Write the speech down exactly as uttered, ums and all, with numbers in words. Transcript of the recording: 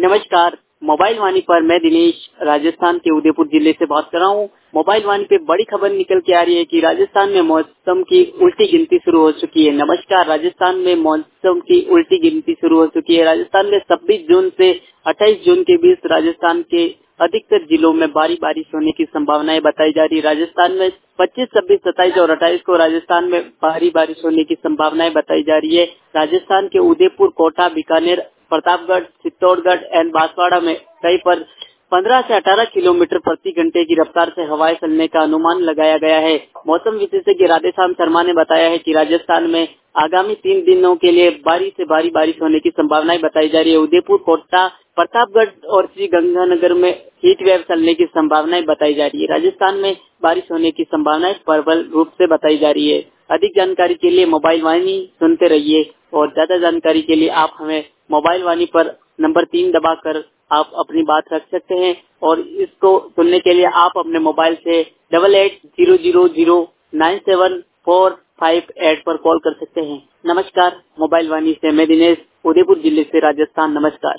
नमस्कार। मोबाइल वाणी पर मैं दिनेश राजस्थान के उदयपुर जिले से बात कर रहा हूँ। मोबाइल वाणी पे बड़ी खबर निकल के आ रही है कि राजस्थान में मौसम की उल्टी गिनती शुरू हो चुकी है। नमस्कार, राजस्थान में मौसम की उल्टी गिनती शुरू हो चुकी है। राजस्थान में छब्बीस जून से अट्ठाईस जून के बीच राजस्थान के अधिकतर जिलों में भारी बारिश होने की संभावनाएं बताई जा रही है। राजस्थान में पच्चीस, छब्बीस, सत्ताईस और अट्ठाईस को राजस्थान में भारी बारिश होने की संभावनाएं बताई जा रही है। राजस्थान के उदयपुर, कोटा, बीकानेर, प्रतापगढ़, चित्तौड़गढ़ एंड बांसवाड़ा में कई पर पंद्रह से अठारह किलोमीटर प्रति घंटे की रफ्तार से हवाएं चलने का अनुमान लगाया गया है। मौसम विशेषज्ञ राधेश्याम शर्मा ने बताया है कि राजस्थान में आगामी तीन दिनों के लिए भारी से भारी बारिश होने की संभावनाएं बताई जा रही है। उदयपुर, कोटा, प्रतापगढ़ और श्री गंगानगर में हीट वेव चलने की संभावनाएं बताई जा रही है। राजस्थान में बारिश होने की संभावनाएं प्रबल रूप से बताई जा रही है। अधिक जानकारी के लिए मोबाइल वाणी सुनते रहिए और ज्यादा जानकारी के लिए आप हमें मोबाइल वाणी पर नंबर तीन दबाकर आप अपनी बात रख सकते हैं और इसको सुनने के लिए आप अपने मोबाइल से double eight zero zero zero nine seven four five eight पर कॉल कर सकते हैं। नमस्कार। मोबाइल वाणी से मैं दिनेश, उदयपुर जिले से राजस्थान। नमस्कार।